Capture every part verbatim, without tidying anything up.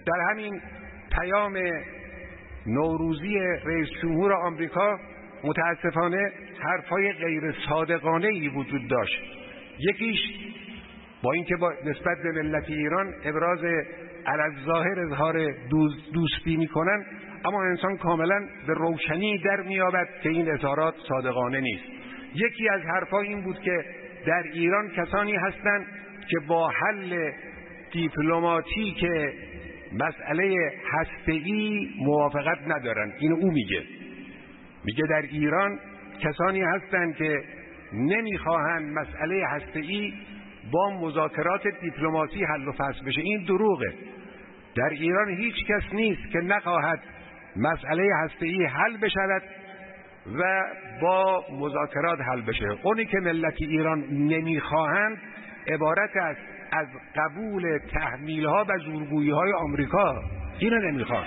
در همین پیام نوروزی رئیس جمهور آمریکا متاسفانه حرفای غیر صادقانه‌ای وجود داشت. یکیش با اینکه با نسبت به ملت ایران ابراز علی‌الظاهر اظهار دوستی میکنن، اما انسان کاملا به روشنی در میابد که این اظهارات صادقانه نیست. یکی از حرفا این بود که در ایران کسانی هستند که با حل دیپلماتیک مسئله هسته‌ای موافقت ندارن. اینو او میگه. میگه در ایران کسانی هستند که نمیخواهند مسئله هسته‌ای با مذاکرات دیپلماسی حل و فصل بشه. این دروغه. در ایران هیچ کس نیست که نخواهد مسئله هسته‌ای حل بشود و با مذاکرات حل بشه. اونی که ملت ایران نمیخواهند عبارت است از قبول تحمیل‌ها و زورگویی‌های آمریکا. اینو نمیخواد.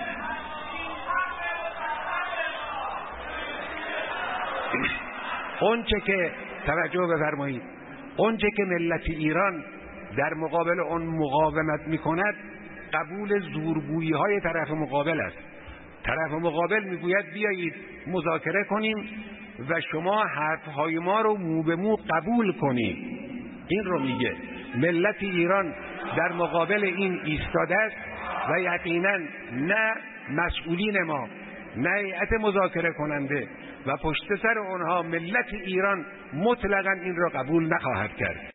اونچه که توجه بفرمایید، اونچه که ملت ایران در مقابل اون مقاومت میکند قبول زورگویی‌های طرف مقابل است. طرف مقابل میگوید بیایید مذاکره کنیم و شما حرفهای ما رو مو به مو قبول کنید. این رو میگه. ملت ایران در مقابل این ایستاده است و یقینا نه مسئولین ما، نه هیئت مذاکره کننده و پشت سر اونها ملت ایران مطلقاً این را قبول نخواهد کرد.